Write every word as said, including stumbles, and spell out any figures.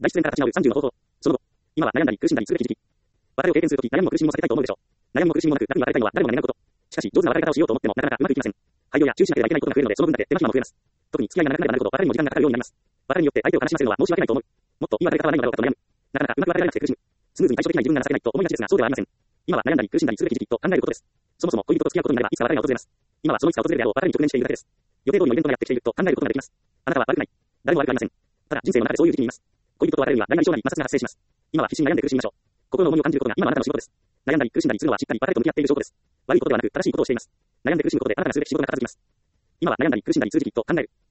大失恋から立ち直るさんじゅうの方法。その後、今は悩んだり苦しんだりするべき時期。別れを経験するとき、悩みも苦しみも避けたいと思うでしょう。悩みも苦しみもなく、楽に別れたいのは誰もが願うこと。しかし、上手な別れ方をしようと思っても、なかなかうまくいきません。廃業や中止しなければいけないことが増えるので、その分だけ手間暇も増えます。特に付き合いが長くなればなるほど、別れにも時間がかかるようになります。別れによって相手を悲しませるのは申し訳ないと思う。もっといい別れ方はないのだろうかと悩む。なかなかうまく別れられなくて苦しむ。スムーズに対処できない自分が情けないと思いがちですが、そうではありません。今は悩んだり苦しんだりするべき時期と考えることです。そもそも恋人と付き合うことになれば、いつか別れが訪れます。今はそのいつか訪れるであろう別れに直面しているだけです。予定通りのイベントがやってきていると考えることができます。あなたは悪くない。誰も悪くありません。ただ、人生の中でそういう時期にいます。恋人と別れるには何々障害、摩擦が発生します。今は必死に悩んで苦しみましょう。心の重みを感じることが今のあなたの仕事です。悩んだり苦しんだりするのはしっかり別れと向き合っている証拠です。悪いことではなく、正しいことをしています。悩んで苦しむことであなたがすべき仕事が片付きます。今は悩んだり苦しんだりする時期と考える。